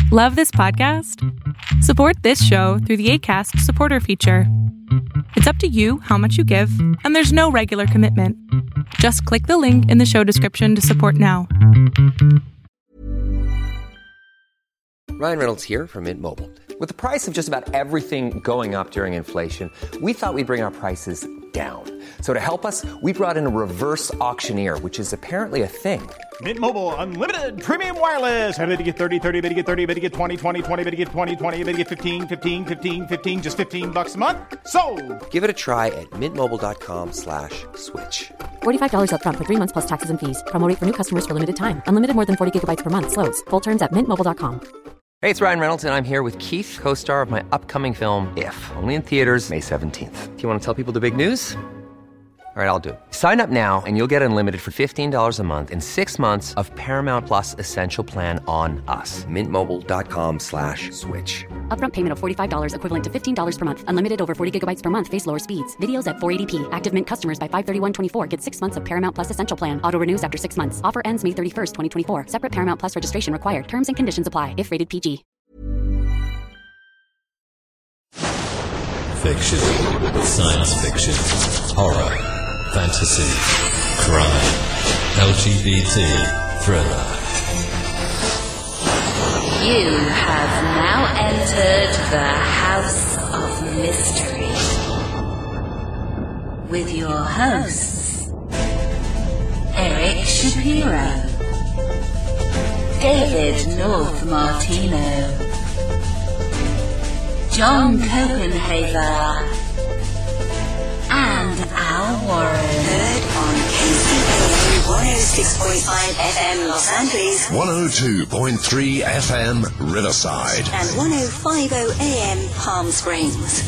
Love this podcast? Support this show through the Acast supporter feature. It's up to you how much you give, and there's no regular commitment. Just click the link in the show description to support now. Ryan Reynolds here from Mint Mobile. With the price of just about everything going up during inflation, we thought we'd bring our prices down. So to help us, we brought in a reverse auctioneer, which is apparently a thing. Mint Mobile Unlimited Premium Wireless. How to get 30, 30, bit to get 30, bit to get 20, 20, 20, bit to get 20, 20, bit to get 15, 15, 15, 15, just $15 a month? Sold! Give it a try at mintmobile.com/switch. $45 up front for 3 months plus taxes and fees. Promo rate for new customers for limited time. Unlimited more than 40 gigabytes per month. Slows full terms at mintmobile.com. Hey, it's Ryan Reynolds, and I'm here with Keith, co-star of my upcoming film, If, only in theaters May 17th. Do you want to tell people the big news? All right, I'll do it. Sign up now and you'll get unlimited for $15 a month and 6 months of Paramount Plus Essential Plan on us. mintmobile.com/switch. Upfront payment of $45 equivalent to $15 per month. Unlimited over 40 gigabytes per month. Face lower speeds. Videos at 480p. Active Mint customers by 531.24 get 6 months of Paramount Plus Essential Plan. Auto renews after 6 months. Offer ends May 31st, 2024. Separate Paramount Plus registration required. Terms and conditions apply if rated PG. Fiction, science fiction, horror, fantasy, crime, LGBT, thriller. You have now entered the House of Mystery with your hosts, Eric Shapiro, David North Martino, John Copenhaver, and Al Warren. Heard on KCAA 106.5 FM Los Angeles, 102.3 FM Riverside, and 105.0 AM Palm Springs.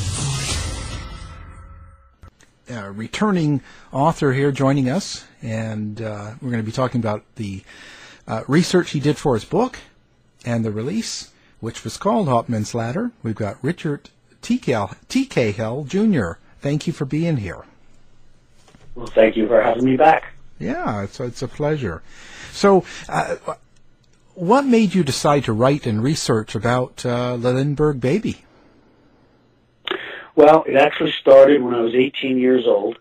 Returning author here joining us, and we're going to be talking about the research he did for his book and the release, which was called Hauptmann's Ladder. We've got Richard T. Cahill Jr. Thank you for being here. Well, thank you for having me back. Yeah, it's a pleasure. So, what made you decide to write and research about the Lindbergh baby? Well, it actually started when I was 18 years old.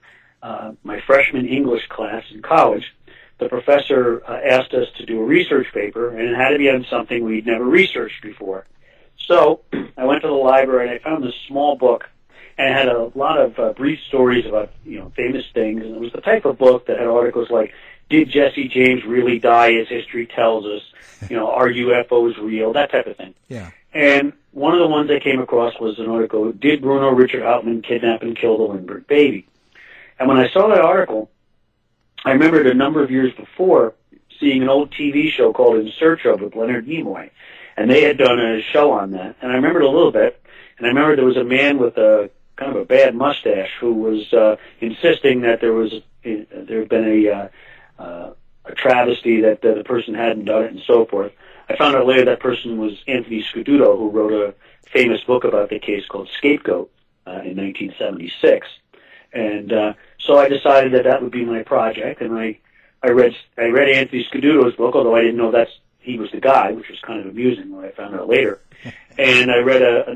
My freshman English class in college, the professor asked us to do a research paper, and it had to be on something we'd never researched before. So I went to the library and I found this small book, and it had a lot of brief stories about famous things. And it was the type of book that had articles like, "Did Jesse James really die as history tells us?" "Are UFOs real?" That type of thing. Yeah. And one of the ones I came across was an article, "Did Bruno Richard Hauptmann kidnap and kill the Lindbergh baby?" And when I saw that article, I remembered a number of years before seeing an old TV show called In Search Of with Leonard Nimoy, and they had done a show on that. And I remembered a little bit, and I remember there was a man with a kind of a bad mustache who was insisting that there had been a travesty, that the person hadn't done it, and so forth. I found out later that person was Anthony Scuduto, who wrote a famous book about the case called Scapegoat in 1976. And so I decided that would be my project, and I read Anthony Scuduto's book, although I didn't know he was the guy, which was kind of amusing when I found out later. And I read a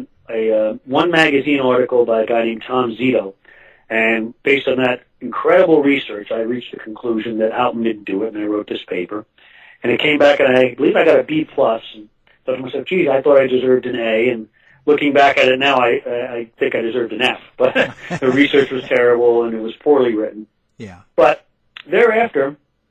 one magazine article by a guy named Tom Zito, and based on that incredible research, I reached the conclusion that Hauptmann didn't do it, and I wrote this paper. And it came back, and I believe I got a B+, and thought to myself, geez, I thought I deserved an A, and looking back at it now, I think I deserved an F. But the research was terrible, and it was poorly written. Yeah. But thereafter,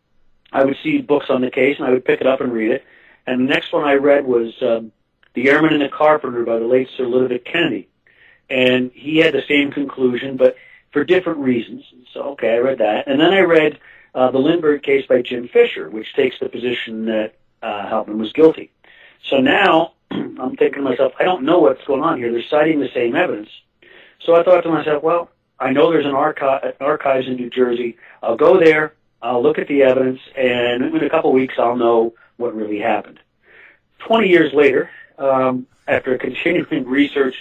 I would see books on the case, and I would pick it up and read it. And the next one I read was The Airman and the Carpenter by the late Sir Ludovic Kennedy. And he had the same conclusion, but for different reasons. So, okay, I read that. And then I read The Lindbergh Case by Jim Fisher, which takes the position that Hauptmann was guilty. So now I'm thinking to myself, I don't know what's going on here. They're citing the same evidence. So I thought to myself, well, I know there's an archives in New Jersey. I'll go there, I'll look at the evidence, and in a couple of weeks I'll know what really happened. 20 years later, after continuing research,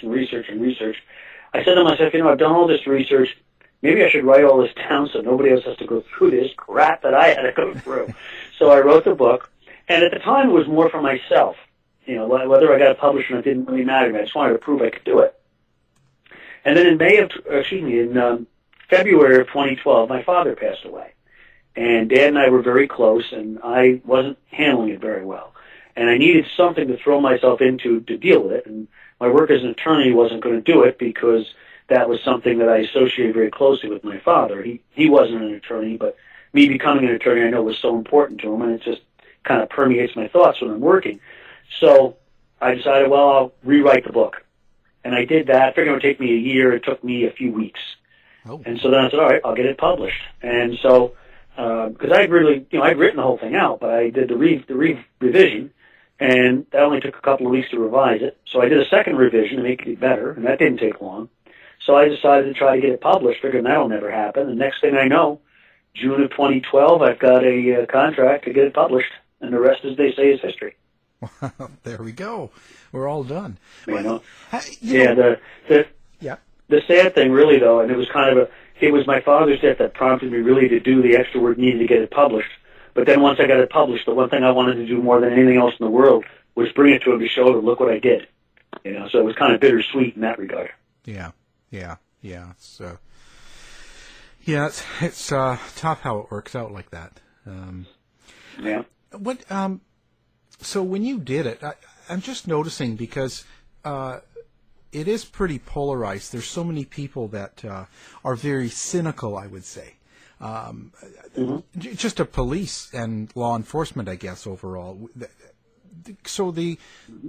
I said to myself, I've done all this research. Maybe I should write all this down so nobody else has to go through this crap that I had to go through. So I wrote the book, and at the time it was more for myself. whether I got it published or not didn't really matter to me. I just wanted to prove I could do it. And then in February of 2012, my father passed away. And Dad and I were very close, and I wasn't handling it very well. And I needed something to throw myself into to deal with it. And my work as an attorney wasn't going to do it because that was something that I associated very closely with my father. He wasn't an attorney, but me becoming an attorney I know was so important to him, and it just kind of permeates my thoughts when I'm working. So I decided, well, I'll rewrite the book. And I did that. I figured it would take me a year. It took me a few weeks. Oh. And so then I said, all right, I'll get it published. And so, because I'd really, I'd written the whole thing out, but I did the revision, and that only took a couple of weeks to revise it. So I did a second revision to make it better, and that didn't take long. So I decided to try to get it published, figuring that'll never happen. The next thing I know, June of 2012, I've got a contract to get it published, and the rest, as they say, is history. Well, there we go. We're all done. The sad thing, really, though, and it was my father's death that prompted me really to do the extra work needed to get it published. But then once I got it published, the one thing I wanted to do more than anything else in the world was bring it to him to show him, look what I did. So it was kind of bittersweet in that regard. Yeah. It's tough how it works out like that. Yeah. So when you did it, I'm just noticing because it is pretty polarized. There's so many people that are very cynical, I would say. Just a police and law enforcement, I guess, overall. So the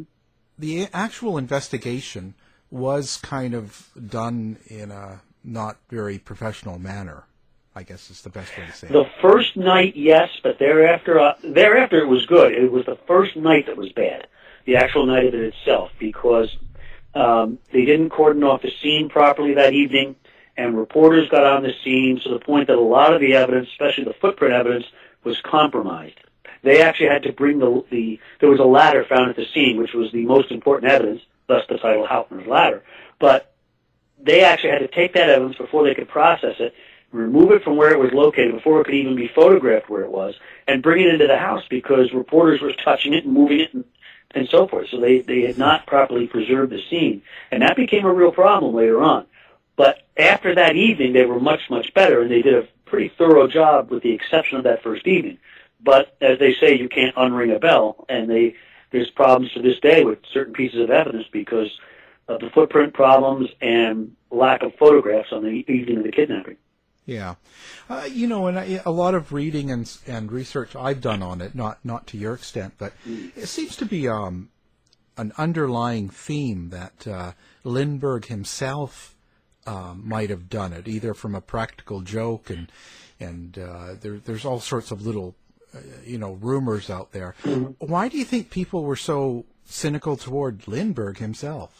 actual investigation was kind of done in a not very professional manner, I guess is the best way to say it. The first night, yes, but thereafter it was good. It was the first night that was bad, the actual night of it itself, because they didn't cordon off the scene properly that evening, and reporters got on the scene to the point that a lot of the evidence, especially the footprint evidence, was compromised. They actually had to bring there was a ladder found at the scene, which was the most important evidence, thus the title Hauptmann's Ladder. But they actually had to take that evidence before they could process it, remove it from where it was located before it could even be photographed where it was, and bring it into the house because reporters were touching it and moving it and so forth. So they had not properly preserved the scene. And that became a real problem later on. But after that evening, they were much, much better, and they did a pretty thorough job with the exception of that first evening. But as they say, you can't unring a bell, and there's problems to this day with certain pieces of evidence because of the footprint problems and lack of photographs on the evening of the kidnapping. Yeah. And a lot of reading and research I've done on it, not to your extent, but it seems to be an underlying theme that Lindbergh himself might have done it, either from a practical joke and there's all sorts of little rumors out there. Why do you think people were so cynical toward Lindbergh himself?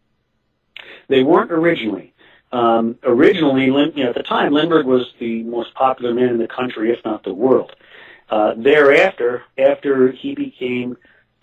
They weren't originally. Originally, at the time, Lindbergh was the most popular man in the country, if not the world. Thereafter, after he became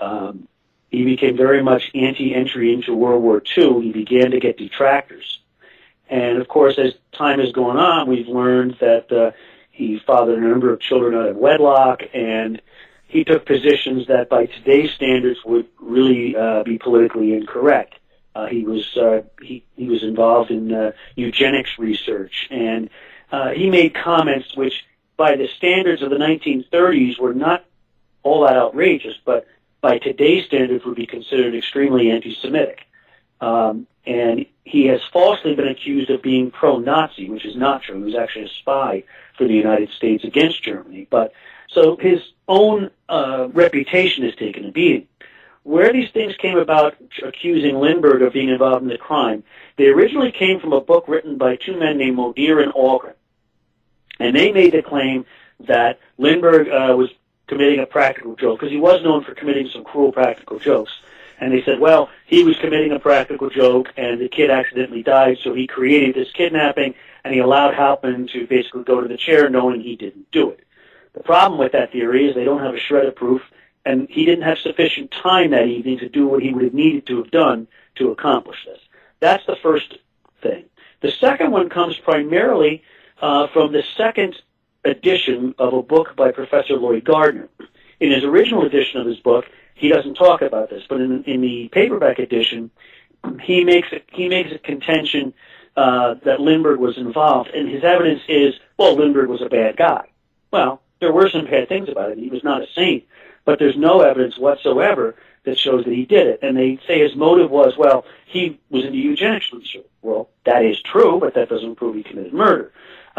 very much anti-entry into World War II, he began to get detractors. And of course, as time has gone on, we've learned that he fathered a number of children out of wedlock, and he took positions that by today's standards would really be politically incorrect. He was involved in eugenics research, and he made comments which, by the standards of the 1930s, were not all that outrageous, but by today's standards would be considered extremely anti-Semitic. And he has falsely been accused of being pro-Nazi, which is not true. He was actually a spy for the United States against Germany. But so his own reputation has taken a beating. Where these things came about, accusing Lindbergh of being involved in the crime, they originally came from a book written by two men named Modere and Algren. And they made the claim that Lindbergh was committing a practical joke, because he was known for committing some cruel practical jokes. And they said, well, he was committing a practical joke, and the kid accidentally died, so he created this kidnapping, and he allowed Hauptmann to basically go to the chair knowing he didn't do it. The problem with that theory is they don't have a shred of proof, and he didn't have sufficient time that evening to do what he would have needed to have done to accomplish this. That's the first thing. The second one comes primarily from the second edition of a book by Professor Lloyd Gardner. In his original edition of his book, he doesn't talk about this. But in the paperback edition, he makes a contention that Lindbergh was involved, and his evidence is, well, Lindbergh was a bad guy. Well, there were some bad things about it. He was not a saint, but there's no evidence whatsoever that shows that he did it. And they say his motive was, well, he was into eugenics research. Well, that is true, but that doesn't prove he committed murder.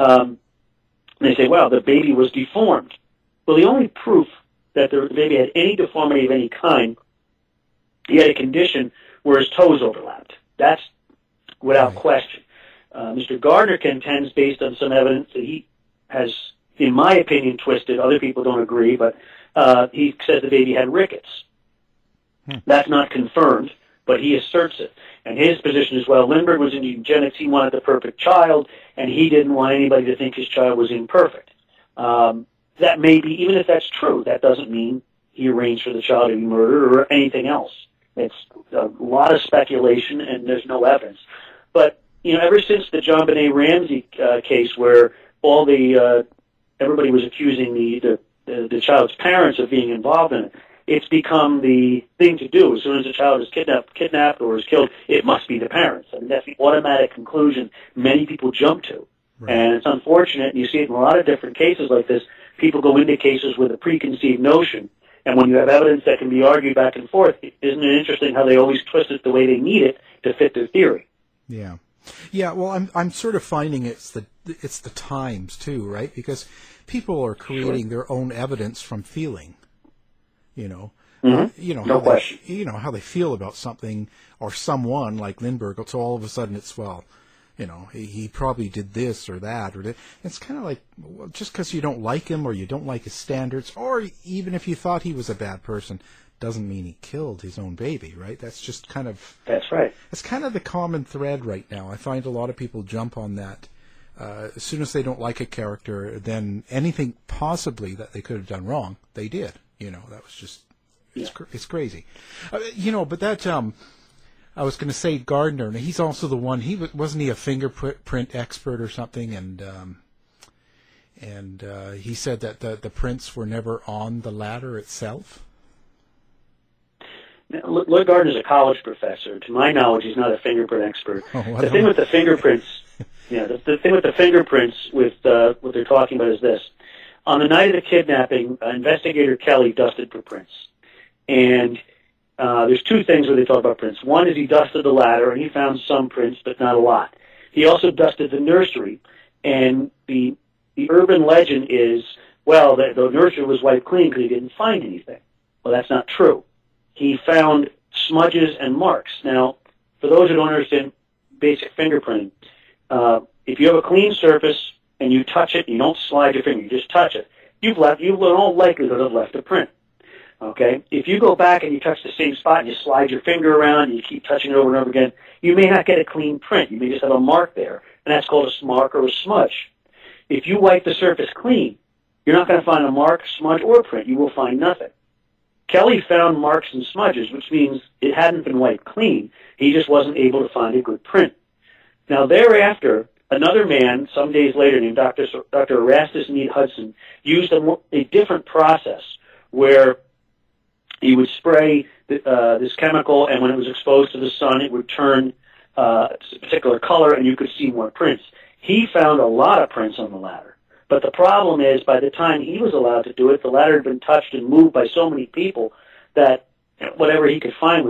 They say, well, the baby was deformed. Well, the only proof that the baby had any deformity of any kind, he had a condition where his toes overlapped. That's without question. Mr. Gardner contends, based on some evidence that he has, in my opinion, twisted. Other people don't agree, but he says the baby had rickets. That's not confirmed, but he asserts it. And his position is, well, Lindbergh was into eugenics. He wanted the perfect child, and he didn't want anybody to think his child was imperfect. That may be, even if that's true, that doesn't mean he arranged for the child to be murdered or anything else. It's a lot of speculation, and there's no evidence. But, ever since the John Benet Ramsey case, where all everybody was accusing the child's parents of being involved in it, it's become the thing to do. As soon as a child is kidnapped or is killed, it must be the parents. I mean, that's the automatic conclusion many people jump to. Right. And it's unfortunate, and you see it in a lot of different cases like this. People go into cases with a preconceived notion, and when you have evidence that can be argued back and forth, isn't it interesting how they always twist it the way they need it to fit their theory? Yeah. Yeah, well, I'm sort of finding it's the times, too, right? Because people are creating their own evidence from feeling. Mm-hmm. No question. How they feel about something or someone like Lindbergh. So all of a sudden it's, he probably did this or that or that. It's kind of like, well, just because you don't like him or you don't like his standards, or even if you thought he was a bad person, doesn't mean he killed his own baby, right? That's just kind of... That's right. It's kind of the common thread right now. I find a lot of people jump on that. As soon as they don't like a character, then anything possibly that they could have done wrong, they did. That was just... It's crazy. But that... I was going to say Gardner, and he's also the one. Wasn't he a fingerprint expert or something? And he said that the prints were never on the ladder itself. Now, Lloyd Gardner's a college professor. To my knowledge, he's not a fingerprint expert. The thing with the fingerprints, the thing with the fingerprints, with what they're talking about is this: on the night of the kidnapping, investigator Kelly dusted for prints, and there's two things where they talk about prints. One is he dusted the ladder, and he found some prints, but not a lot. He also dusted the nursery, and the urban legend is, well, the nursery was wiped clean because he didn't find anything. Well, that's not true. He found smudges and marks. Now, for those who don't understand basic fingerprinting, if you have a clean surface and you touch it, you don't slide your finger, you just touch it, you in all likelihood have left a print. Okay? If you go back and you touch the same spot and you slide your finger around and you keep touching it over and over again, you may not get a clean print. You may just have a mark there, and that's called a mark or a smudge. If you wipe the surface clean, you're not going to find a mark, smudge, or print. You will find nothing. Kelly found marks and smudges, which means it hadn't been wiped clean. He just wasn't able to find a good print. Now, thereafter, another man, some days later, named Dr. Erastus Mead Hudson, used a different process where he would spray this chemical, and when it was exposed to the sun, it would turn a particular color, and you could see more prints. He found a lot of prints on the ladder. But the problem is, by the time he was allowed to do it, the ladder had been touched and moved by so many people that whatever he could find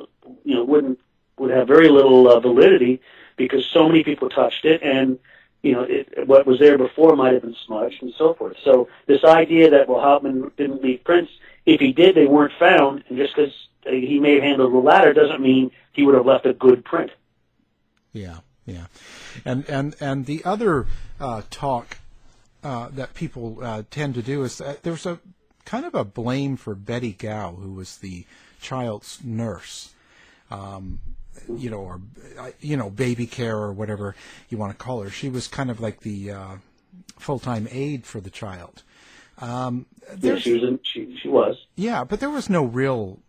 would have very little validity, because so many people touched it, and what was there before might have been smudged and so forth. So this idea that Hauptmann didn't leave prints, if he did, they weren't found, and just because he may have handled the ladder doesn't mean he would have left a good print. Yeah, and the other talk that people tend to do is that there's a kind of a blame for Betty Gow, who was the child's nurse, or baby care or whatever you want to call her. She was kind of like the full-time aide for the child. Yes, she was. Yeah, but there was no real.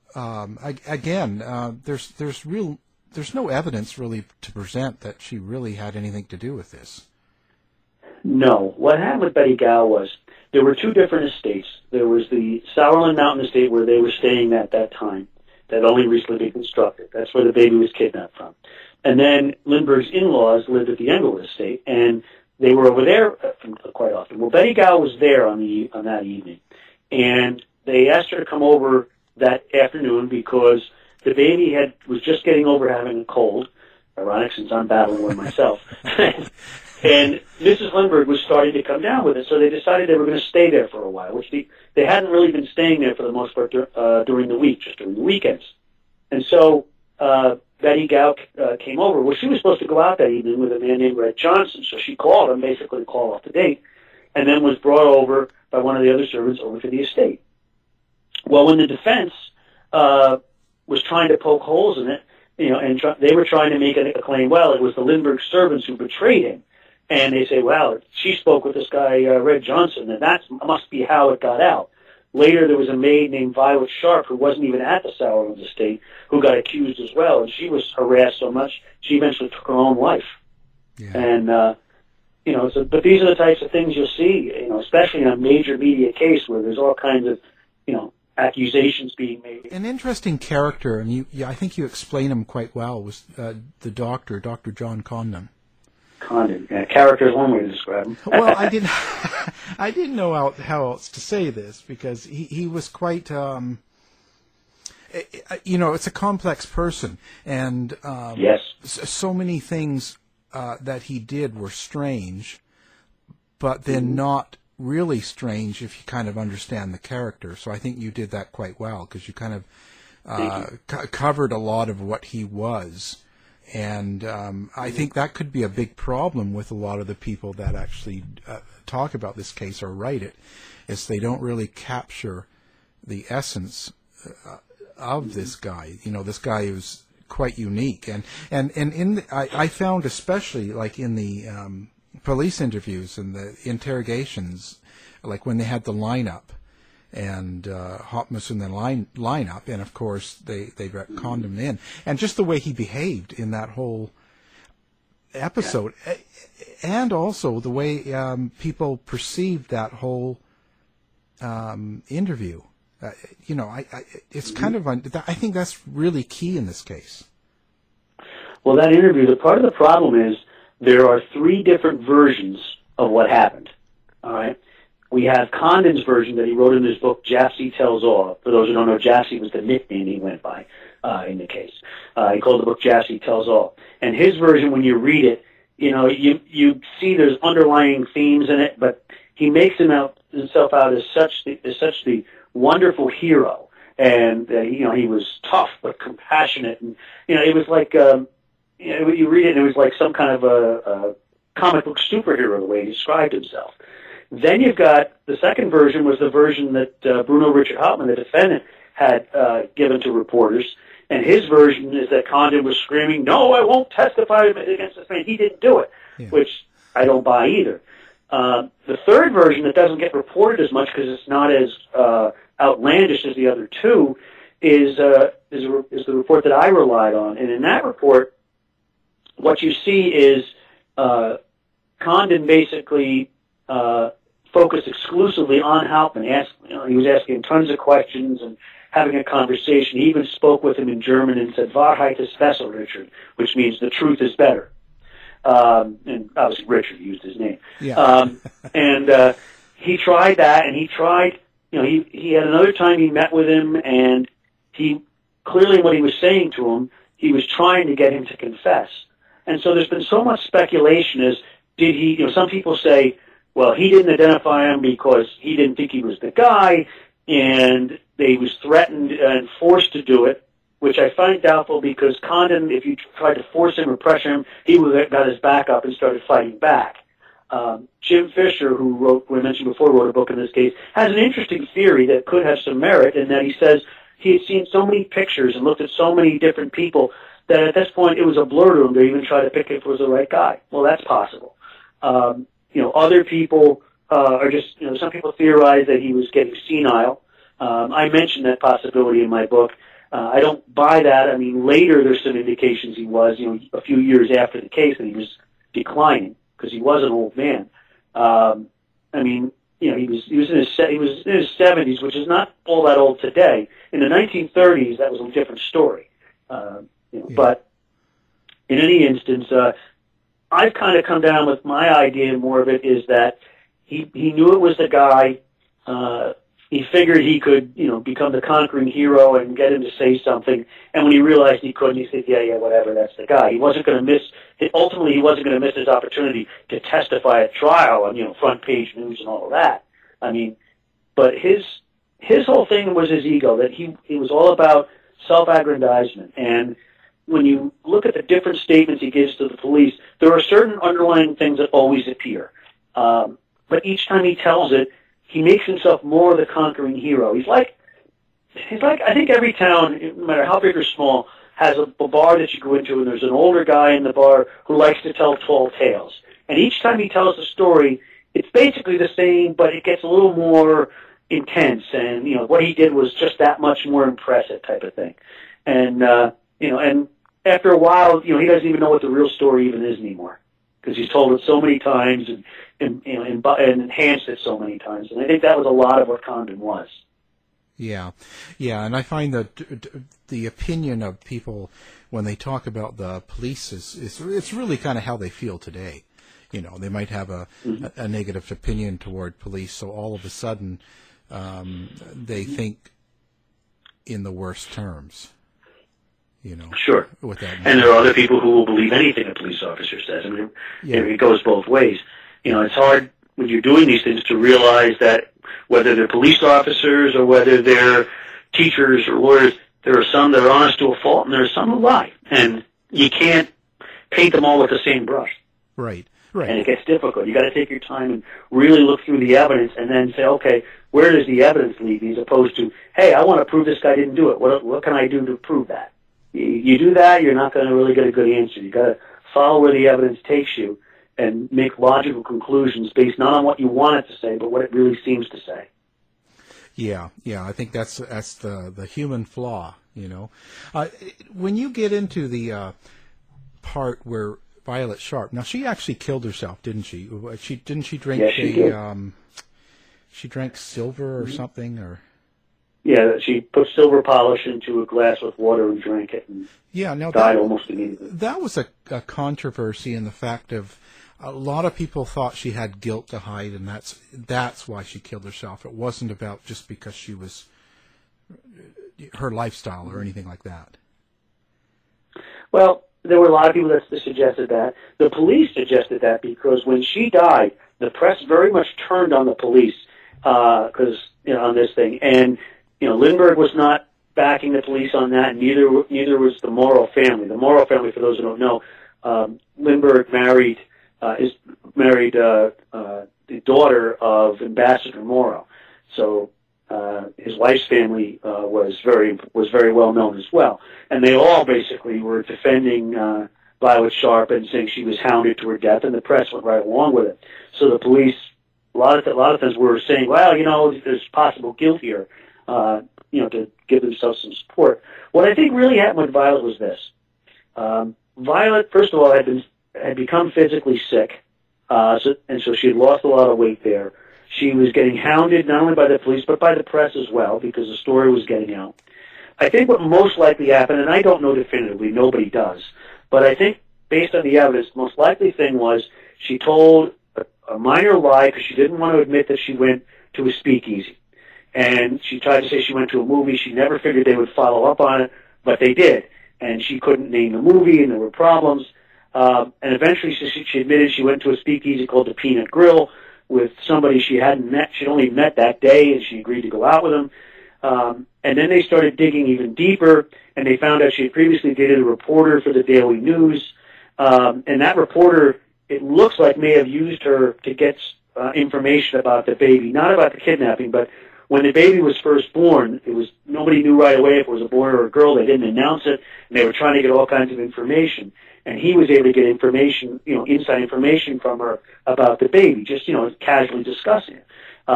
There's no evidence really to present that she really had anything to do with this. No. What happened with Betty Gow was there were two different estates. There was the Sauerland Mountain estate where they were staying at that time, that only recently been constructed. That's where the baby was kidnapped from. And then Lindbergh's in-laws lived at the Englewood estate, and they were over there quite often. Well, Betty Gow was there on that evening, and they asked her to come over that afternoon because the baby was just getting over having a cold. Ironic, since I'm battling one myself. And Mrs. Lindbergh was starting to come down with it, so they decided they were going to stay there for a while, which they hadn't really been staying there for the most part during the week, just during the weekends. And so Betty Gow came over. Well, she was supposed to go out that evening with a man named Red Johnson, so she called him, basically to call off the date, and then was brought over by one of the other servants over to the estate. Well, when the defense was trying to poke holes in it, and they were trying to make a claim, well, it was the Lindbergh servants who betrayed him. And they say, well, she spoke with this guy, Red Johnson, and that must be how it got out. Later, there was a maid named Violet Sharp, who wasn't even at the Sauerland estate, who got accused as well, and she was harassed so much, she eventually took her own life. Yeah. And, but these are the types of things you'll see, especially in a major media case where there's all kinds of, accusations being made. An interesting character, and I think you explain him quite well, was the doctor, Dr. John Condon. Condon. Yeah, character is one way to describe him. Well, I didn't know how else to say this because he was quite, it's a complex person, and yes, so many things that he did were strange, but then not really strange if you kind of understand the character. So I think you did that quite well because you kind of covered a lot of what he was. And I think that could be a big problem with a lot of the people that actually talk about this case or write it, is they don't really capture the essence of this guy. This guy is quite unique. And I found especially like in the police interviews and the interrogations, like when they had the lineup, and Hopmus in the lineup, and of course they got Condon in, and just the way he behaved in that whole episode, and also the way people perceived that whole interview. It's kind of I think that's really key in this case. Well, that interview, the part of the problem is there are three different versions of what happened. All right. We have Condon's version that he wrote in his book, Japsy Tells All. For those who don't know, Japsy was the nickname he went by in the case. He called the book Japsy Tells All. And his version, when you read it, you see there's underlying themes in it, but he makes himself out as such the wonderful hero. And, he was tough but compassionate. And, it was like, you read it and it was like some kind of a comic book superhero, the way he described himself. Then you've got the second version was the version that Bruno Richard Hauptmann, the defendant, had given to reporters. And his version is that Condon was screaming, "No, I won't testify against this man. He didn't do it," which I don't buy either. The third version that doesn't get reported as much because it's not as outlandish as the other two is the report that I relied on. And in that report, what you see is Condon basically focused exclusively on Hauptmann. He was asking tons of questions and having a conversation. He even spoke with him in German and said, "Wahrheit ist besser, Richard," which means the truth is better. And obviously Richard used his name. Yeah. And he tried that, and he tried, he had another time he met with him, and he clearly what he was saying to him, he was trying to get him to confess. And so there's been so much speculation as, did he, some people say, well, he didn't identify him because he didn't think he was the guy, and he was threatened and forced to do it, which I find doubtful because Condon, if you tried to force him or pressure him, he would have got his back up and started fighting back. Jim Fisher, who I mentioned before, wrote a book in this case, has an interesting theory that could have some merit in that he says he had seen so many pictures and looked at so many different people that at this point it was a blur to him to even try to pick if it was the right guy. Well, that's possible. Other people are just, some people theorize that he was getting senile. I mentioned that possibility in my book. I don't buy that. I mean, later there's some indications he was, a few years after the case, that he was declining because he was an old man. he was in his 70s, which is not all that old today. In the 1930s, that was a different story. But in any instance, I've kind of come down with my idea. More of it is that he knew it was the guy. He figured he could, become the conquering hero and get him to say something. And when he realized he couldn't, he said, yeah, whatever, that's the guy. Ultimately, he wasn't going to miss his opportunity to testify at trial on, front page news and all of that. I mean, but his whole thing was his ego, that he was all about self-aggrandizement. And when you look at the different statements he gives to the police, there are certain underlying things that always appear. But each time he tells it, he makes himself more the conquering hero. He's like, I think every town, no matter how big or small, has a bar that you go into, and there's an older guy in the bar who likes to tell tall tales. And each time he tells a story, it's basically the same, but it gets a little more intense. And, what he did was just that much more impressive type of thing. And, and after a while, he doesn't even know what the real story even is anymore, because he's told it so many times and enhanced it so many times. And I think that was a lot of what Condon was. Yeah, and I find that the opinion of people when they talk about the police it's really kind of how they feel today. They might have a negative opinion toward police, so all of a sudden they think in the worst terms. Sure. What that means. And there are other people who will believe anything a police officer says. I mean, it goes both ways. It's hard when you're doing these things to realize that whether they're police officers or whether they're teachers or lawyers, there are some that are honest to a fault and there are some who lie. And you can't paint them all with the same brush. Right. And it gets difficult. You got to take your time and really look through the evidence and then say, okay, where does the evidence lead me, as opposed to, hey, I want to prove this guy didn't do it. What can I do to prove that? You do that, you're not going to really get a good answer. You got to follow where the evidence takes you and make logical conclusions based not on what you want it to say, but what it really seems to say. Yeah. I think that's the human flaw. When you get into the part where Violet Sharp, now she actually killed herself, didn't she? Didn't she drink she drank silver or something, or? Yeah, she put silver polish into a glass with water and drank it, and died almost immediately. That was a controversy in the fact of a lot of people thought she had guilt to hide, and that's why she killed herself. It wasn't about just because she was her lifestyle or anything like that. Well, there were a lot of people that suggested that. The police suggested that because when she died, the press very much turned on the police because on this thing, and Lindbergh was not backing the police on that. Neither was the Morrow family. The Morrow family, for those who don't know, Lindbergh married the daughter of Ambassador Morrow. So his wife's family was very well known as well, and they all basically were defending Violet Sharp and saying she was hounded to her death, and the press went right along with it. So the police, a lot of times, were saying, well, there's possible guilt here. To give themselves some support. What I think really happened with Violet was this. Violet, first of all, had become physically sick, so she had lost a lot of weight there. She was getting hounded not only by the police, but by the press as well, because the story was getting out. I think what most likely happened, and I don't know definitively, nobody does, but I think based on the evidence, the most likely thing was she told a minor lie because she didn't want to admit that she went to a speakeasy. And she tried to say she went to a movie. She never figured they would follow up on it, but they did. And she couldn't name the movie, and there were problems. And eventually she admitted she went to a speakeasy called the Peanut Grill with somebody she hadn't met. She'd only met that day, and she agreed to go out with him. And then they started digging even deeper, and they found out she had previously dated a reporter for the Daily News. And that reporter, it looks like, may have used her to get information about the baby, not about the kidnapping, but when the baby was first born, nobody knew right away if it was a boy or a girl. They didn't announce it, and they were trying to get all kinds of information. And he was able to get information, inside information from her about the baby, just, casually discussing it.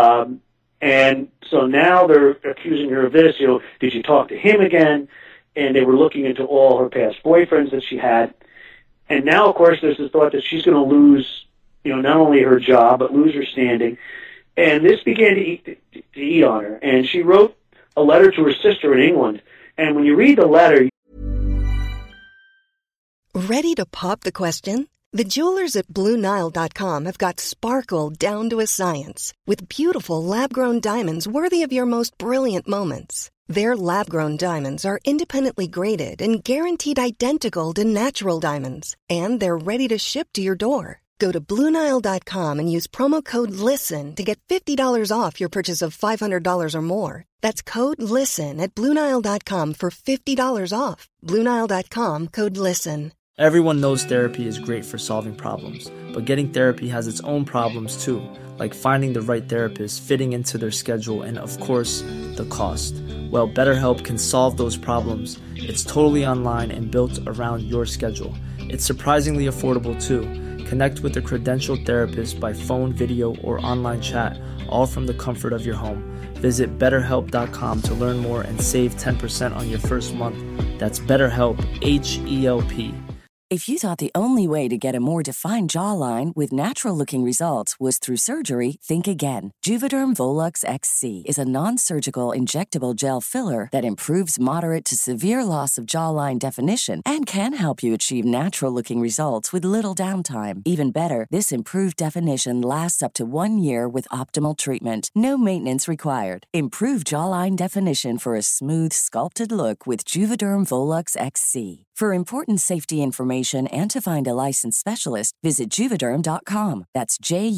And so now they're accusing her of this, did you talk to him again? And they were looking into all her past boyfriends that she had. And now, of course, there's the thought that she's going to lose, not only her job, but lose her standing. And this began to eat on her. And she wrote a letter to her sister in England. And when you read the letter... Ready to pop the question? The jewelers at BlueNile.com have got sparkle down to a science with beautiful lab-grown diamonds worthy of your most brilliant moments. Their lab-grown diamonds are independently graded and guaranteed identical to natural diamonds. And they're ready to ship to your door. Go to BlueNile.com and use promo code LISTEN to get $50 off your purchase of $500 or more. That's code LISTEN at BlueNile.com for $50 off. BlueNile.com, code LISTEN. Everyone knows therapy is great for solving problems, but getting therapy has its own problems too, like finding the right therapist, fitting into their schedule, and of course, the cost. Well, BetterHelp can solve those problems. It's totally online and built around your schedule. It's surprisingly affordable too. Connect with a credentialed therapist by phone, video, or online chat, all from the comfort of your home. Visit BetterHelp.com to learn more and save 10% on your first month. That's BetterHelp, H-E-L-P. If you thought the only way to get a more defined jawline with natural-looking results was through surgery, think again. Juvederm Volux XC is a non-surgical injectable gel filler that improves moderate to severe loss of jawline definition and can help you achieve natural-looking results with little downtime. Even better, this improved definition lasts up to 1 year with optimal treatment. No maintenance required. Improve jawline definition for a smooth, sculpted look with Juvederm Volux XC. For important safety information and to find a licensed specialist, visit Juvederm.com. That's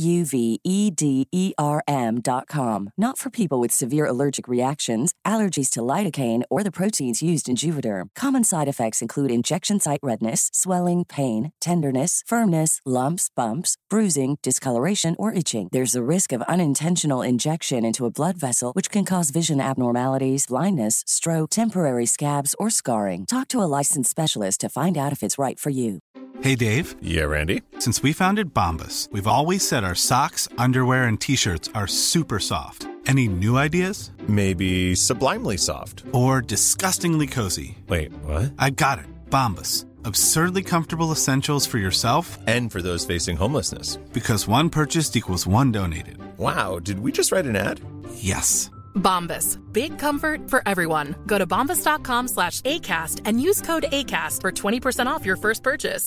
Juvederm.com. Not for people with severe allergic reactions, allergies to lidocaine, or the proteins used in Juvederm. Common side effects include injection site redness, swelling, pain, tenderness, firmness, lumps, bumps, bruising, discoloration, or itching. There's a risk of unintentional injection into a blood vessel, which can cause vision abnormalities, blindness, stroke, temporary scabs, or scarring. Talk to a licensed specialist to find out if it's right for you. Hey, Dave. Yeah, Randy. Since we founded Bombas, we've always said our socks, underwear, and T-shirts are super soft. Any new ideas? Maybe sublimely soft. Or disgustingly cozy. Wait, what? I got it. Bombas. Absurdly comfortable essentials for yourself and for those facing homelessness. Because one purchased equals one donated. Wow, did we just write an ad? Yes. Bombas. Big comfort for everyone. Go to bombas.com/ACAST and use code ACAST for 20% off your first purchase.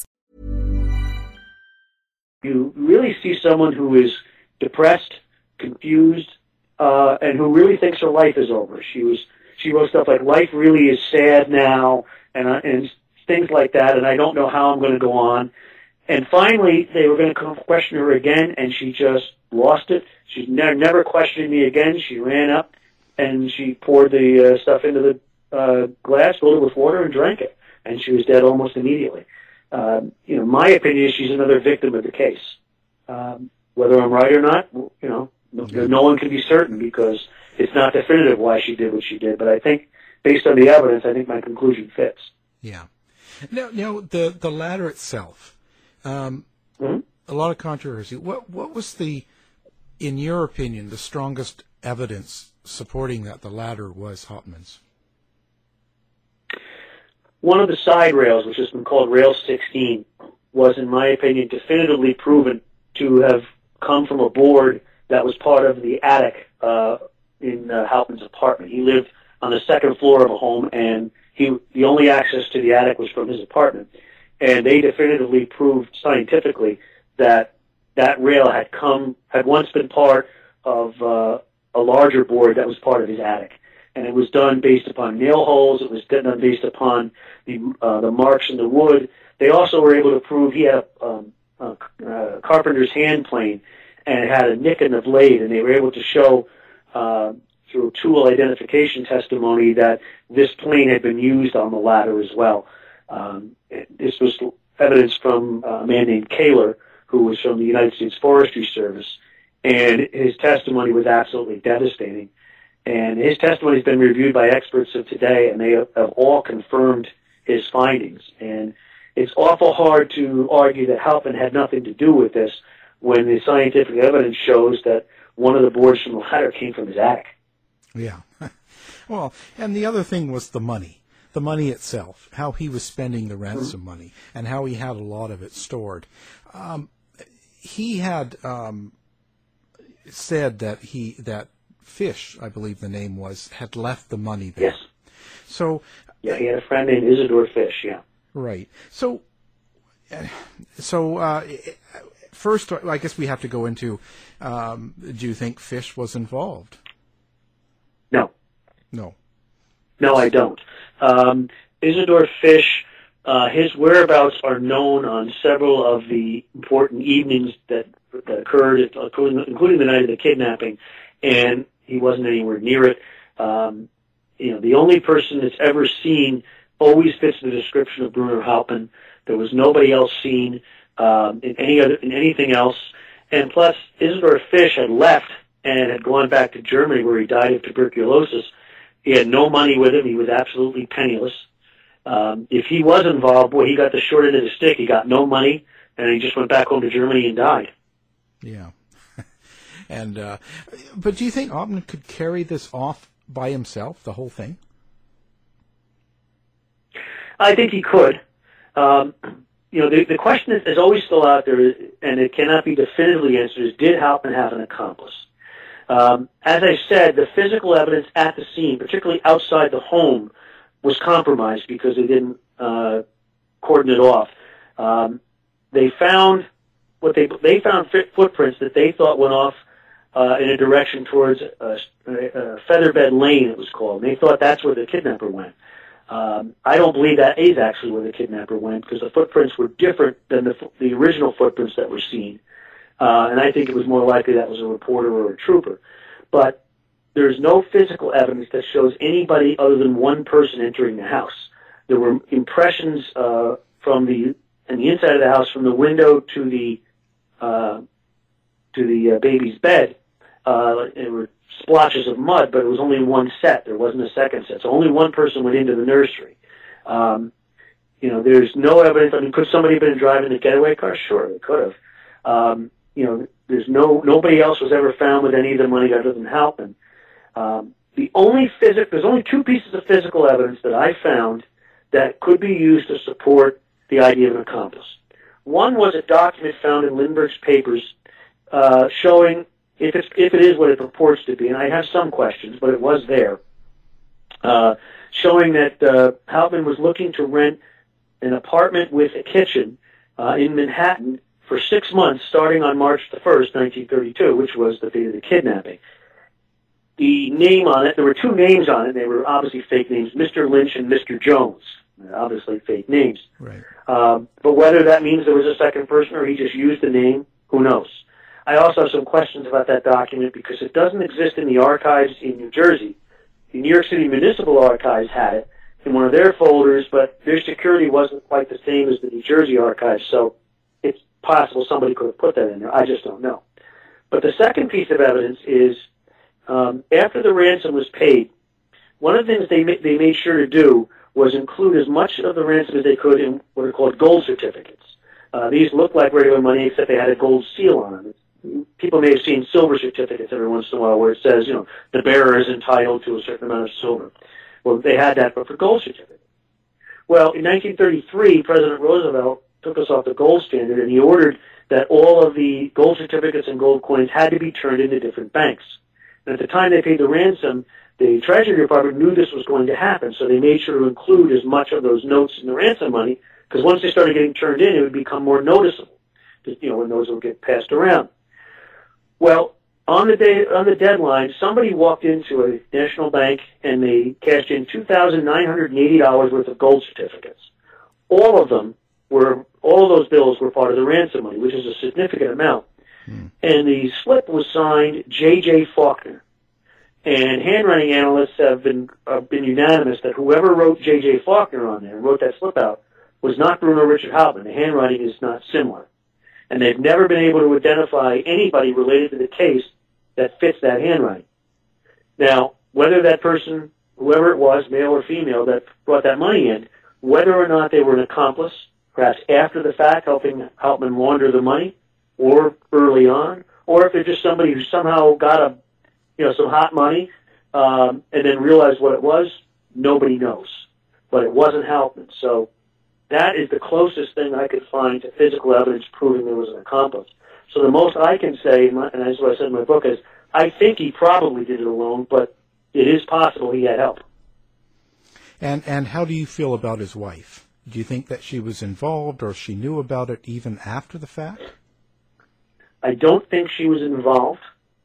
You really see someone who is depressed, confused, and who really thinks her life is over. She wrote stuff like, "Life really is sad now," and things like that, and I don't know how I'm going to go on. And finally, they were going to question her again, and she just lost it. She never questioned me again. She ran up, and she poured the stuff into the glass, filled it with water, and drank it. And she was dead almost immediately. My opinion is she's another victim of the case. Whether I'm right or not, no one can be certain because it's not definitive why she did what she did. But I think, based on the evidence, I think my conclusion fits. Yeah. Now the ladder itself. A lot of controversy. What was in your opinion, the strongest evidence supporting that the ladder was Hauptmann's? One of the side rails, which has been called Rail 16, was, in my opinion, definitively proven to have come from a board that was part of the attic in Hauptmann's apartment. He lived on the second floor of a home, and the only access to the attic was from his apartment. And they definitively proved scientifically that rail had once been part of a larger board that was part of his attic. And it was done based upon nail holes. It was done based upon the marks in the wood. They also were able to prove he had a carpenter's hand plane, and it had a nick in the blade. And they were able to show through tool identification testimony that this plane had been used on the ladder as well. This was evidence from a man named Kaler, who was from the United States Forestry Service, and his testimony was absolutely devastating. And his testimony has been reviewed by experts of today, and they have all confirmed his findings. And it's awful hard to argue that Hauptmann had nothing to do with this when the scientific evidence shows that one of the boards from the ladder came from his attic. Yeah. Well, and the other thing was the money itself, how he was spending the ransom money, and how he had a lot of it stored. He had said that Fish, I believe the name was, had left the money there. Yes. So. Yeah, he had a friend named Isidore Fish. Yeah. Right. So first, I guess we have to go into. Do you think Fish was involved? No. No. No, I don't. Isidore Fish, his whereabouts are known on several of the important evenings that occurred, including the night of the kidnapping, and he wasn't anywhere near it. The only person that's ever seen always fits the description of Bruno Hauptmann. There was nobody else seen in anything else, and plus Isidore Fish had left and had gone back to Germany where he died of tuberculosis. He had no money with him. He was absolutely penniless. If he was involved, boy, he got the short end of the stick. He got no money, and he just went back home to Germany and died. Yeah. And but do you think Hauptmann could carry this off by himself, the whole thing? I think he could. The question is always still out there, and it cannot be definitively answered, is did Hauptmann have an accomplice? As I said, the physical evidence at the scene, particularly outside the home, was compromised because they didn't cordon it off. They found footprints that they thought went off in a direction towards Featherbed Lane, it was called. And they thought that's where the kidnapper went. I don't believe that is actually where the kidnapper went because the footprints were different than the original footprints that were seen. And I think it was more likely that was a reporter or a trooper. But there's no physical evidence that shows anybody other than one person entering the house. There were impressions from the inside of the house, from the window to the baby's bed. There were splotches of mud, but it was only one set. There wasn't a second set. So only one person went into the nursery. There's no evidence. I mean, could somebody have been driving the getaway car? Sure, they could have. There's nobody else was ever found with any of the money other than Hauptmann. There's only two pieces of physical evidence that I found that could be used to support the idea of an accomplice. One was a document found in Lindbergh's papers showing if it is what it purports to be, and I have some questions, but it was there, showing that Hauptmann was looking to rent an apartment with a kitchen in Manhattan for 6 months, starting on March the 1st, 1932, which was the date of the kidnapping. The name on it, there were two names on it. They were obviously fake names, Mr. Lynch and Mr. Jones. Obviously fake names. Right. But whether that means there was a second person or he just used the name, who knows? I also have some questions about that document because it doesn't exist in the archives in New Jersey. The New York City Municipal Archives had it in one of their folders, but their security wasn't quite the same as the New Jersey archives, so it's possible somebody could have put that in there. I just don't know. But the second piece of evidence is after the ransom was paid, one of the things they made sure to do was include as much of the ransom as they could in what are called gold certificates. These look like regular money, except they had a gold seal on them. People may have seen silver certificates every once in a while where it says, the bearer is entitled to a certain amount of silver. Well, they had that, but for gold certificates. Well, in 1933, President Roosevelt took us off the gold standard, and he ordered that all of the gold certificates and gold coins had to be turned into different banks. And at the time they paid the ransom, the Treasury Department knew this was going to happen, so they made sure to include as much of those notes in the ransom money, because once they started getting turned in, it would become more noticeable, when those would get passed around. Well, on the deadline, somebody walked into a national bank and they cashed in $2,980 worth of gold certificates. All of those bills were part of the ransom money, which is a significant amount. And the slip was signed J.J. Faulkner. And handwriting analysts have been unanimous that whoever wrote J.J. Faulkner on there and wrote that slip out was not Bruno Richard Hauptmann. The handwriting is not similar. And they've never been able to identify anybody related to the case that fits that handwriting. Now, whether that person, whoever it was, male or female, that brought that money in, whether or not they were an accomplice, perhaps after the fact, helping Hauptmann launder the money, or early on, or if they're just somebody who somehow got some hot money, and then realized what it was, nobody knows. But it wasn't Hauptmann. So that is the closest thing I could find to physical evidence proving there was an accomplice. So the most I can say, and that's what I said in my book, is I think he probably did it alone, but it is possible he had help. And how do you feel about his wife? Do you think that she was involved, or she knew about it even after the fact? I don't think she was involved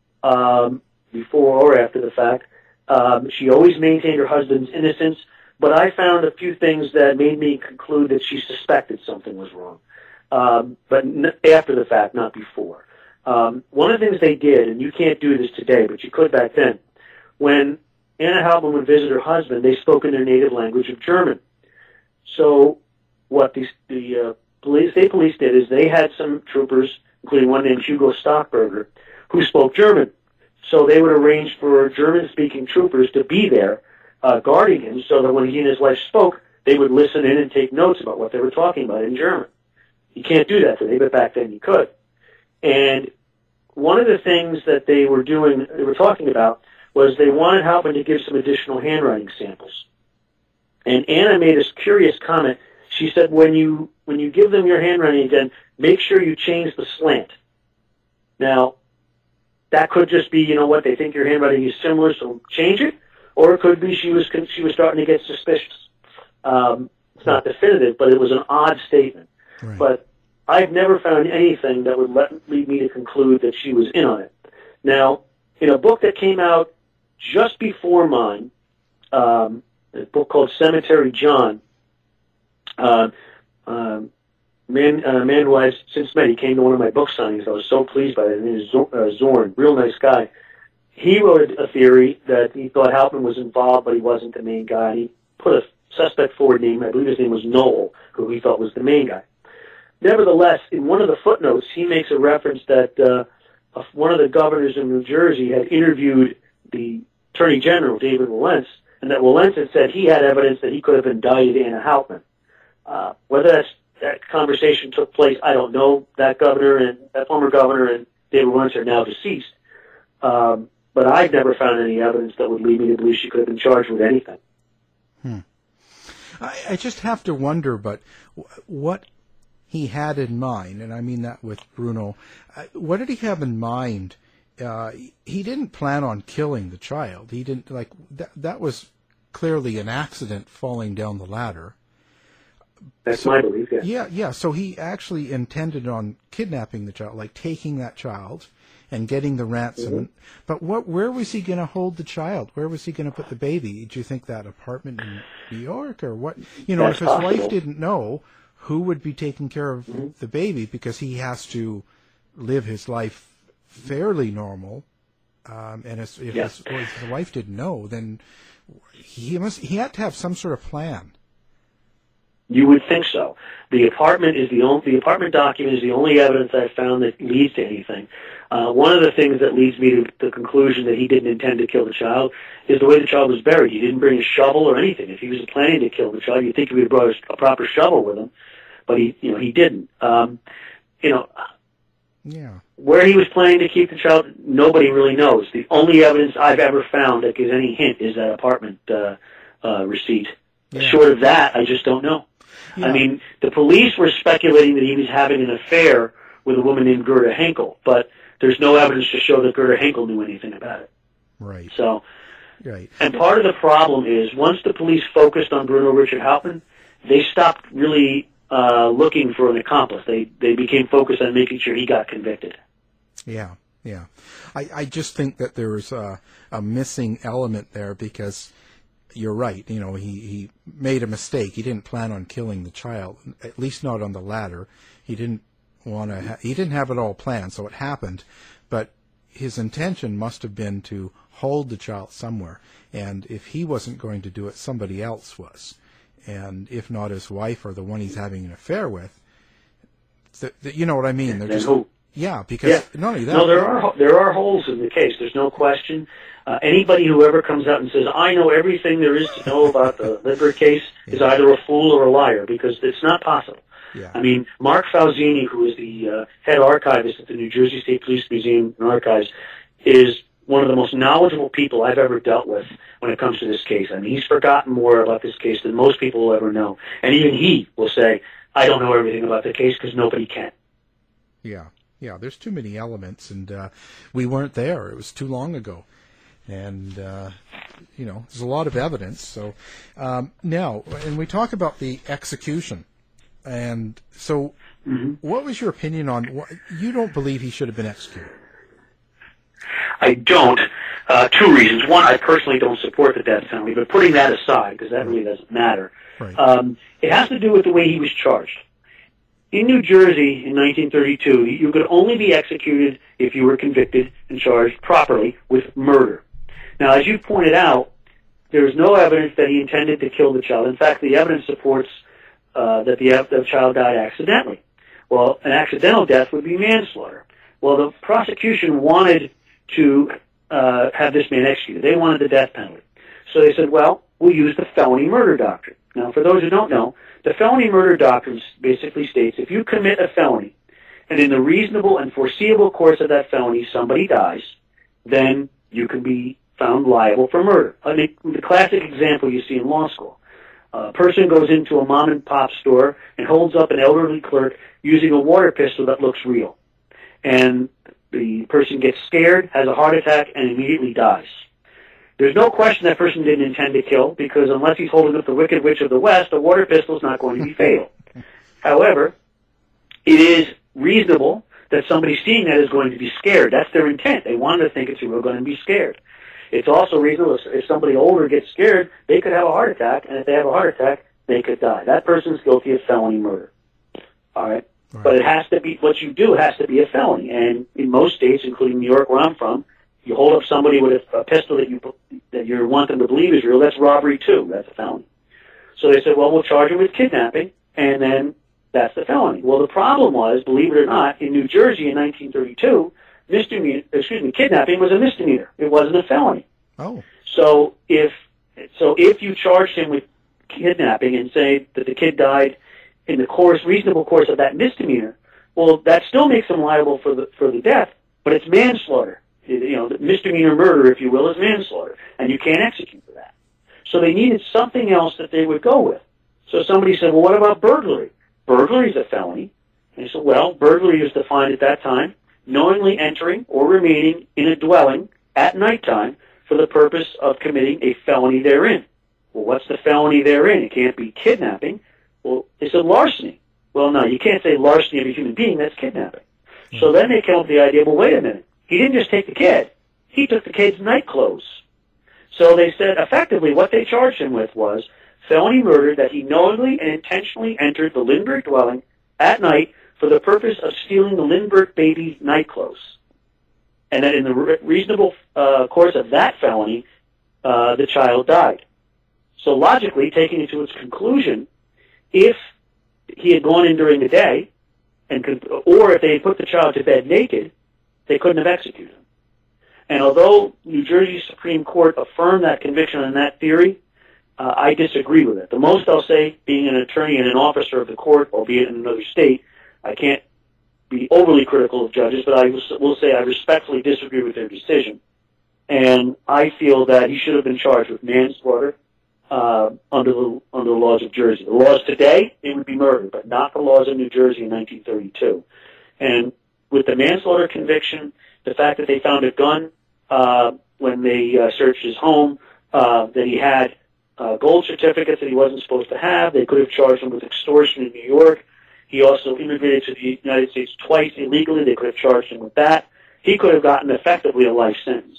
before or after the fact. She always maintained her husband's innocence, but I found a few things that made me conclude that she suspected something was wrong. But after the fact, not before. One of the things they did, and you can't do this today, but you could back then, when Anna Hauptmann would visit her husband, they spoke in their native language of German. So what the state police did is they had some troopers, including one named Hugo Stockberger, who spoke German. So they would arrange for German-speaking troopers to be there guarding him so that when he and his wife spoke, they would listen in and take notes about what they were talking about in German. You can't do that today, but back then you could. And one of the things that they were talking about, was they wanted Hauptmann to give some additional handwriting samples. And Anna made this curious comment. She said, when you give them your handwriting again, make sure you change the slant. Now, that could just be, they think your handwriting is similar, so change it. Or it could be she was starting to get suspicious. It's not definitive, but it was an odd statement. Right. But I've never found anything that would lead me to conclude that she was in on it. Now, in a book that came out just before mine, a book called Cemetery John, a man who I've since met, he came to one of my book signings. I was so pleased by it. His name is Zorn, real nice guy. He wrote a theory that he thought Hauptmann was involved, but he wasn't the main guy. He put a suspect forward name. I believe his name was Noel, who he thought was the main guy. Nevertheless, in one of the footnotes, he makes a reference that one of the governors in New Jersey had interviewed the Attorney General, David Wilentz, and that Wilentz had said he had evidence that he could have indicted Anna Hauptmann. Whether that conversation took place, I don't know. That former governor and David Wilentz are now deceased. But I've never found any evidence that would lead me to believe she could have been charged with anything. I just have to wonder, but what he had in mind, and I mean that with Bruno, what did he have in mind? He didn't plan on killing the child. He didn't, that was clearly an accident falling down the ladder. That's my belief, yeah. Yeah, so he actually intended on kidnapping the child, like taking that child and getting the ransom. Mm-hmm. But where was he going to hold the child? Where was he going to put the baby? Do you think that apartment in New York or what? That's if his wife didn't know, who would be taking care of the baby? Because he has to live his life fairly normal. And if his wife didn't know, then he had to have some sort of plan. You would think so. The apartment document is the only evidence I've found that leads to anything. One of the things that leads me to the conclusion that he didn't intend to kill the child is the way the child was buried. He didn't bring a shovel or anything. If he was planning to kill the child, you'd think he would have brought a proper shovel with him, but he didn't. Where he was planning to keep the child, nobody really knows. The only evidence I've ever found that gives any hint is that apartment receipt. Yeah. Short of that, I just don't know. Yeah. I mean, the police were speculating that he was having an affair with a woman named Gerda Henkel, but there's no evidence to show that Gerda Henkel knew anything about it. Right. So, and part of the problem is once the police focused on Bruno Richard Hauptmann, they stopped really looking for an accomplice. They became focused on making sure he got convicted. Yeah. I just think that there was a missing element there because you're right. He made a mistake. He didn't plan on killing the child, at least not on the ladder. He didn't he didn't have it all planned, so it happened. But his intention must have been to hold the child somewhere. And if he wasn't going to do it, somebody else was. And if not his wife or the one he's having an affair with, you know what I mean? They're just, because not only that. No, there are holes in the case. There's no question. Anybody who ever comes out and says, I know everything there is to know about the Lippert case is either a fool or a liar, because it's not possible. Yeah. I mean, Mark Fausini, who is the head archivist at the New Jersey State Police Museum and Archives, is one of the most knowledgeable people I've ever dealt with when it comes to this case. I mean, he's forgotten more about this case than most people will ever know. And even he will say, I don't know everything about the case because nobody can. Yeah, there's too many elements, and we weren't there. It was too long ago. And, there's a lot of evidence. So now, and we talk about the execution. And so what was your opinion on you don't believe he should have been executed? I don't. Two reasons. One, I personally don't support the death penalty, but putting that aside, because that really doesn't matter, it has to do with the way he was charged. In New Jersey in 1932, you could only be executed if you were convicted and charged properly with murder. Now, as you pointed out, there is no evidence that he intended to kill the child. In fact, the evidence supports that the child died accidentally. Well, an accidental death would be manslaughter. Well, the prosecution wanted to have this man executed. They wanted the death penalty. So they said, well, we'll use the felony murder doctrine. Now, for those who don't know, the felony murder doctrine basically states if you commit a felony and in the reasonable and foreseeable course of that felony somebody dies, then you can be found liable for murder. I mean, the classic example you see in law school. A person goes into a mom-and-pop store and holds up an elderly clerk using a water pistol that looks real. And the person gets scared, has a heart attack, and immediately dies. There's no question that person didn't intend to kill, because unless he's holding up the Wicked Witch of the West, a water pistol is not going to be fatal. However, it is reasonable that somebody seeing that is going to be scared. That's their intent. They want to think it's real, going to be scared. It's also reasonable if somebody older gets scared, they could have a heart attack, and if they have a heart attack, they could die. That person's guilty of felony murder. All right? But it has to be, what you do has to be a felony. And in most states, including New York, where I'm from, you hold up somebody with a pistol that you want them to believe is real, that's robbery too. That's a felony. So they said, well, we'll charge him with kidnapping, and then that's the felony. Well, the problem was, believe it or not, in New Jersey in 1932, kidnapping was a misdemeanor. It wasn't a felony. Oh. So if you charged him with kidnapping and say that the kid died in the reasonable course of that misdemeanor, well, that still makes him liable for the death, but it's manslaughter. The misdemeanor murder, if you will, is manslaughter, and you can't execute for that. So they needed something else that they would go with. So somebody said, well, what about burglary? Burglary is a felony. And they said, well, burglary is defined at that time, knowingly entering or remaining in a dwelling at nighttime for the purpose of committing a felony therein. Well, what's the felony therein? It can't be kidnapping. Well, they said larceny. Well, no, you can't say larceny of a human being. That's kidnapping. So then they came up with the idea, well, wait a minute. He didn't just take the kid. He took the kid's night clothes. So they said, effectively, what they charged him with was felony murder, that he knowingly and intentionally entered the Lindbergh dwelling at night for the purpose of stealing the Lindbergh baby's night clothes. And that in the reasonable course of that felony, the child died. So logically, taking it to its conclusion, if he had gone in during the day, or if they had put the child to bed naked, they couldn't have executed him. And although New Jersey Supreme Court affirmed that conviction on that theory, I disagree with it. The most I'll say, being an attorney and an officer of the court, albeit in another state, I can't be overly critical of judges, but I will say I respectfully disagree with their decision. And I feel that he should have been charged with manslaughter under the laws of Jersey. The laws today, it would be murder, but not the laws of New Jersey in 1932. And with the manslaughter conviction, the fact that they found a gun when they searched his home, that he had gold certificates that he wasn't supposed to have, they could have charged him with extortion in New York. He also immigrated to the United States twice illegally. They could have charged him with that. He could have gotten effectively a life sentence.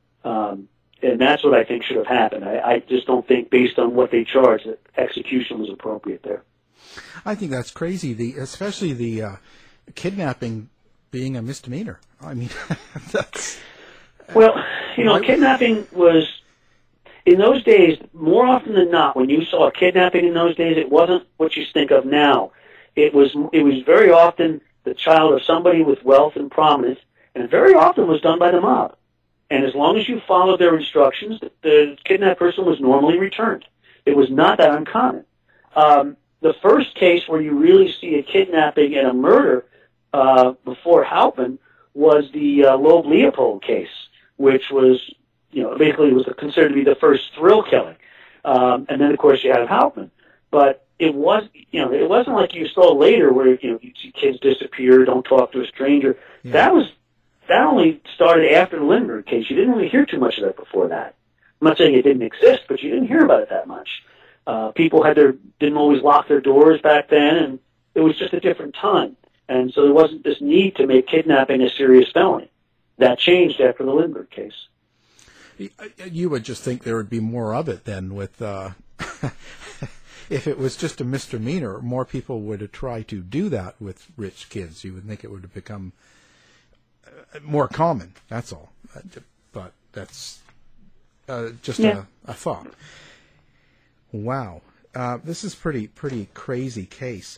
And that's what I think should have happened. I just don't think, based on what they charged, that execution was appropriate there. I think that's crazy, especially the kidnapping being a misdemeanor. I mean, that's... Well, kidnapping was, in those days, more often than not, when you saw a kidnapping in those days, it wasn't what you think of now. It was very often the child of somebody with wealth and prominence, and very often was done by the mob. And as long as you followed their instructions, the kidnapped person was normally returned. It was not that uncommon. The first case where you really see a kidnapping and a murder before Halpin was the Loeb Leopold case, which was, basically was considered to be the first thrill killing. And then, of course, you have Hauptmann. But it wasn't like you saw later where, you see kids disappear, don't talk to a stranger. Yeah. That only started after the Lindbergh case. You didn't really hear too much of that before that. I'm not saying it didn't exist, but you didn't hear about it that much. People didn't always lock their doors back then, and it was just a different time. And so there wasn't this need to make kidnapping a serious felony. That changed after the Lindbergh case. You would just think there would be more of it then with, if it was just a misdemeanor, more people would have tried to do that with rich kids. You would think it would have become more common, that's all. But that's just a thought. Wow. This is pretty crazy case.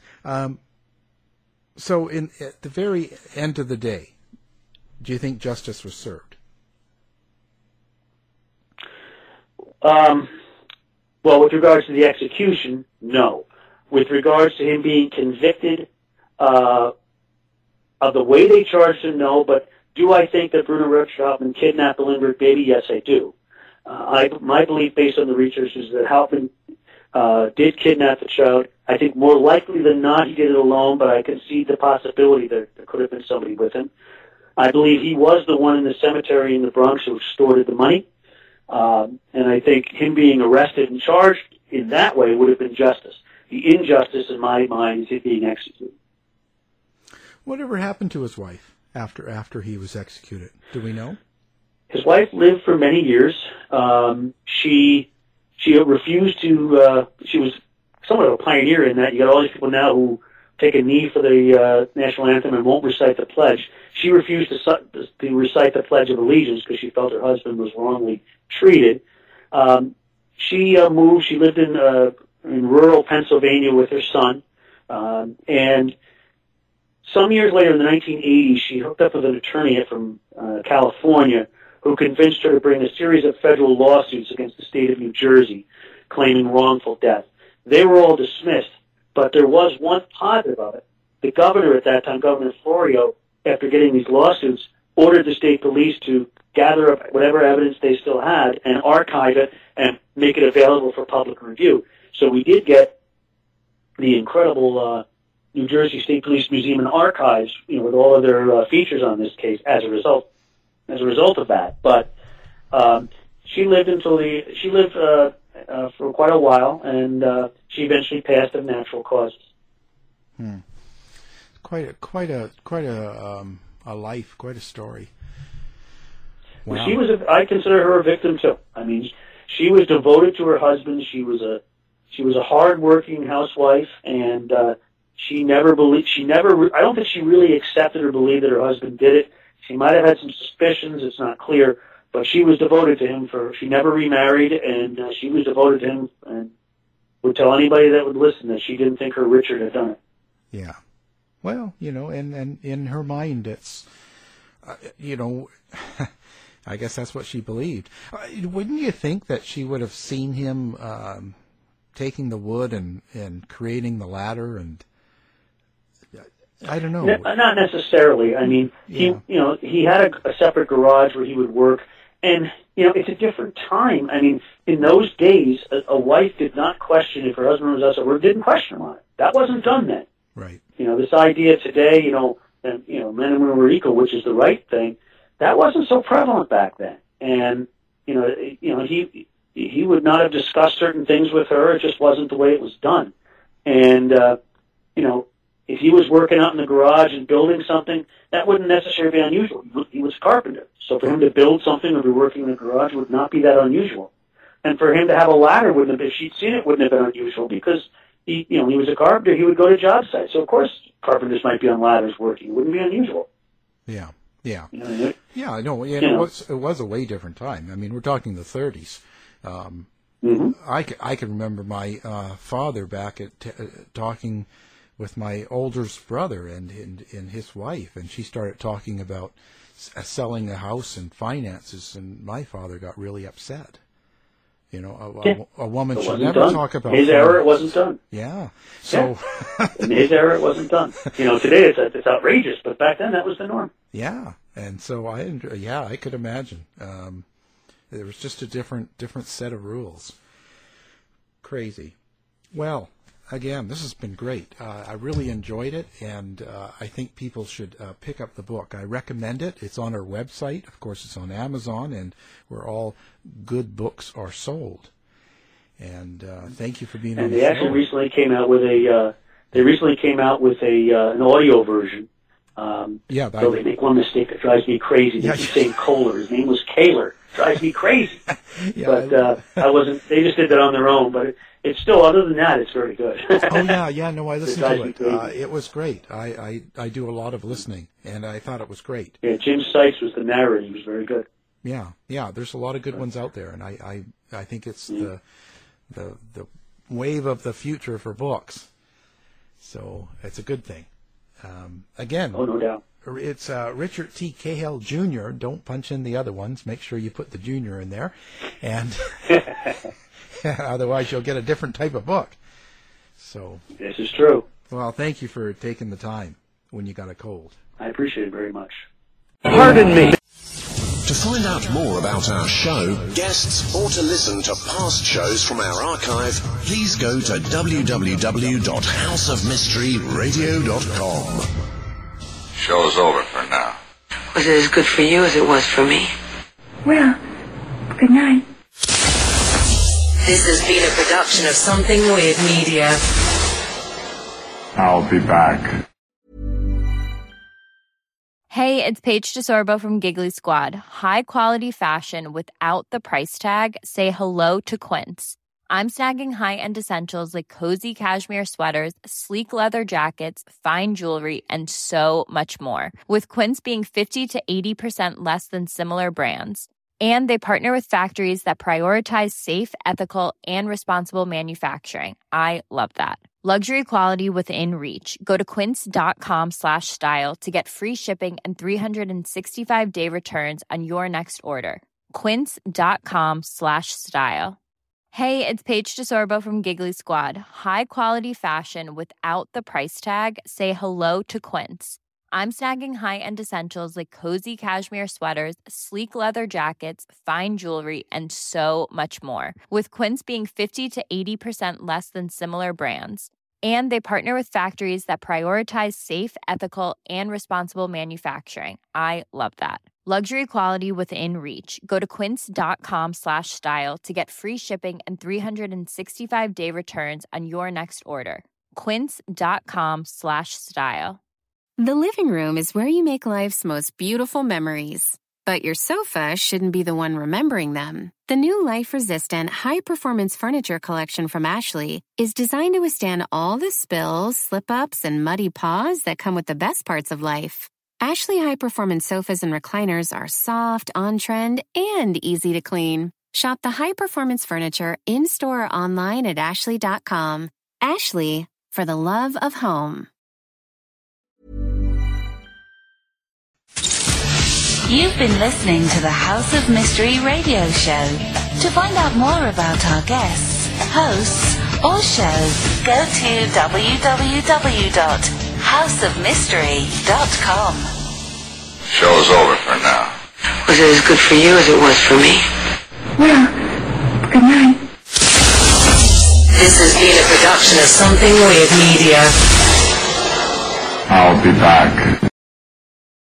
So at the very end of the day, do you think justice was served? Well, with regards to the execution, no. With regards to him being convicted of the way they charged him, no. But do I think that Bruno Richard Hauptmann kidnapped the Lindbergh baby? Yes, I do. My belief, based on the research, is that Hauptmann did kidnap the child. I think more likely than not he did it alone, but I can see the possibility that there could have been somebody with him. I believe he was the one in the cemetery in the Bronx who extorted the money. And I think him being arrested and charged in that way would have been justice. The injustice, in my mind, is him being executed. Whatever happened to his wife after he was executed? Do we know? His wife lived for many years. She refused to. She was somewhat of a pioneer in that. You got all these people now who take a knee for the national anthem and won't recite the pledge. She refused to recite the Pledge of Allegiance because she felt her husband was wrongly treated. She moved. She lived in rural Pennsylvania with her son, and some years later, in the 1980s, she hooked up with an attorney from California who convinced her to bring a series of federal lawsuits against the state of New Jersey, claiming wrongful death. They were all dismissed, but there was one positive of it. The governor at that time, Governor Florio, after getting these lawsuits, ordered the state police to gather up whatever evidence they still had and archive it and make it available for public review. So we did get the incredible New Jersey State Police Museum and Archives, with all of their features on this case as a result of that. But she lived for quite a while, and she eventually passed of natural causes. Quite a life, quite a story. Wow. Well, I consider her a victim too. I mean, she was devoted to her husband. She was a hard-working housewife, and she never. I don't think she really accepted or believed that her husband did it. She might have had some suspicions. It's not clear, but she was devoted to him. She never remarried, and she was devoted to him, and would tell anybody that would listen that she didn't think her Richard had done it. Yeah. Well, and in her mind, it's, I guess that's what she believed. Wouldn't you think that she would have seen him taking the wood and creating the ladder? And I don't know. Not necessarily. I mean, he had a separate garage where he would work, and it's a different time. I mean, in those days, a wife did not question if her husband was outside work. Didn't question him on it. That wasn't done then. Right. This idea today, that men and women were equal, which is the right thing, that wasn't so prevalent back then. And he would not have discussed certain things with her. It just wasn't the way it was done. And if he was working out in the garage and building something, that wouldn't necessarily be unusual. He was a carpenter, so for him to build something or be working in the garage would not be that unusual. And for him to have a ladder wouldn't have, if she'd seen it, wouldn't have been unusual because he was a carpenter. He would go to job sites, so of course carpenters might be on ladders working. It wouldn't be unusual. Yeah. Yeah. Yeah, I know. Yeah, it was a way different time. I mean, we're talking the 30s. I can remember my father back at talking with my older brother and his wife, and she started talking about selling a house and finances, and my father got really upset. A woman should never talk about his era. It wasn't done. Yeah. So in his era, it wasn't done. Today it's outrageous, but back then that was the norm. Yeah. And so I could imagine. There was just a different set of rules. Crazy. Well, again, this has been great. I really enjoyed it, and I think people should pick up the book. I recommend it. It's on our website. Of course, it's on Amazon, and where all good books are sold. And thank you for being on the show. And they actually recently came out with an audio version. So they make one mistake that drives me crazy. They keep saying Kohler. His name was Kaler. Drives me crazy. But I wasn't. They just did that on their own. But it's still, other than that, it's very good. No, I listened to it. It was great. I do a lot of listening, and I thought it was great. Yeah, Jim Sykes was the narrator. He was very good. Yeah. There's a lot of good ones out there, and I think it's the wave of the future for books. So it's a good thing. Again, no doubt. It's Richard T. Cahill Jr. Don't punch in the other ones. Make sure you put the junior in there, and otherwise you'll get a different type of book. So this is true. Well, thank you for taking the time when you got a cold. I appreciate it very much. Pardon me. To find out more about our show, guests, or to listen to past shows from our archive, please go to www.houseofmysteryradio.com. Show's over for now. Was it as good for you as it was for me? Well, good night. This has been a production of Something Weird Media. I'll be back. Hey, it's Paige DeSorbo from Giggly Squad. High quality fashion without the price tag. Say hello to Quince. I'm snagging high-end essentials like cozy cashmere sweaters, sleek leather jackets, fine jewelry, and so much more. With Quince being 50 to 80% less than similar brands. And they partner with factories that prioritize safe, ethical, and responsible manufacturing. I love that. Luxury quality within reach. Go to quince.com/style to get free shipping and 365-day returns on your next order. Quince.com/style. Hey, it's Paige DeSorbo from Giggly Squad. High quality fashion without the price tag. Say hello to Quince. I'm snagging high-end essentials like cozy cashmere sweaters, sleek leather jackets, fine jewelry, and so much more. With Quince being 50 to 80% less than similar brands. And they partner with factories that prioritize safe, ethical, and responsible manufacturing. I love that. Luxury quality within reach. Go to quince.com/style to get free shipping and 365-day returns on your next order. Quince.com/style. The living room is where you make life's most beautiful memories. But your sofa shouldn't be the one remembering them. The new life-resistant, high-performance furniture collection from Ashley is designed to withstand all the spills, slip-ups, and muddy paws that come with the best parts of life. Ashley high-performance sofas and recliners are soft, on-trend, and easy to clean. Shop the high-performance furniture in-store or online at ashley.com. Ashley, for the love of home. You've been listening to the House of Mystery radio show. To find out more about our guests, hosts, or shows, go to www.houseofmystery.com. Show's over for now. Was it as good for you as it was for me? Well, good night. This has been a production of Something Weird Media. I'll be back.